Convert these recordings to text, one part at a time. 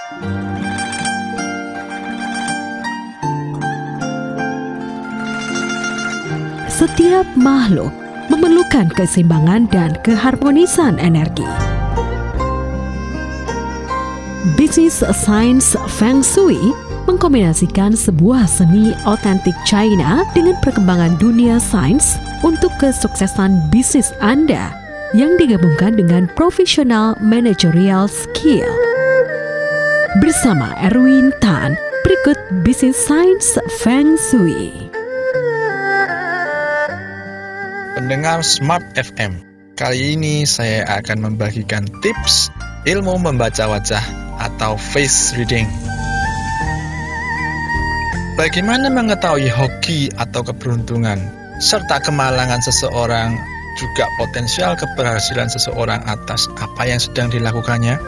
Setiap makhluk memerlukan keseimbangan dan keharmonisan energi. Bisnis sains Feng Shui mengkombinasikan sebuah seni otentik China dengan perkembangan dunia sains untuk kesuksesan bisnis Anda yang digabungkan dengan profesional managerial skill. Bersama Erwin Tan, berikut Bisnis Sains Feng Shui. Pendengar Smart FM, kali ini saya akan membagikan tips ilmu membaca wajah atau face reading. Bagaimana mengetahui hoki atau keberuntungan serta kemalangan seseorang, juga potensial keberhasilan seseorang atas apa yang sedang dilakukannya?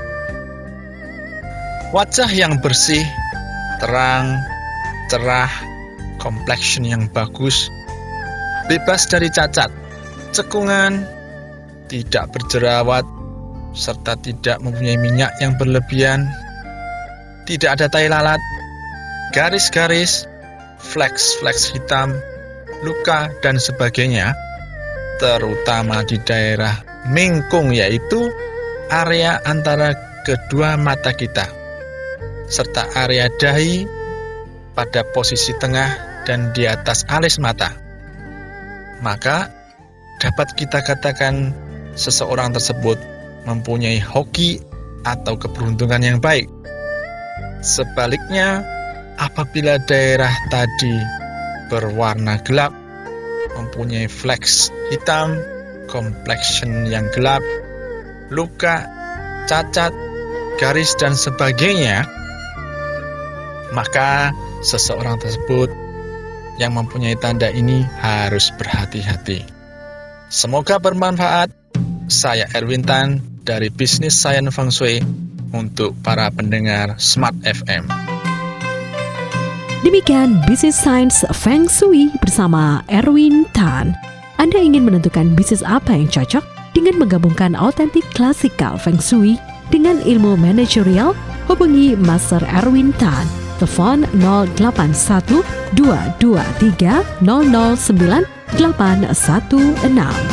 Wajah yang bersih, terang, cerah, complexion yang bagus, bebas dari cacat, cekungan, tidak berjerawat, serta tidak mempunyai minyak yang berlebihan, tidak ada tai lalat, garis-garis, fleks-fleks hitam, luka, dan sebagainya, terutama di daerah mingkung, yaitu area antara kedua mata kita, serta area dahi pada posisi tengah dan di atas alis mata. Maka dapat kita katakan seseorang tersebut mempunyai hoki atau keberuntungan yang baik. Sebaliknya, apabila daerah tadi berwarna gelap, mempunyai fleks hitam, complexion yang gelap, luka, cacat, garis, dan sebagainya, maka seseorang tersebut yang mempunyai tanda ini harus berhati-hati. Semoga bermanfaat. Saya Erwin Tan dari Bisnis Sains Feng Shui untuk para pendengar Smart FM. Demikian Bisnis Sains Feng Shui bersama Erwin Tan. Anda ingin menentukan bisnis apa yang cocok dengan menggabungkan otentik klasikal Feng Shui dengan ilmu manajerial? Hubungi Master Erwin Tan. Telepon 081 223 009 816.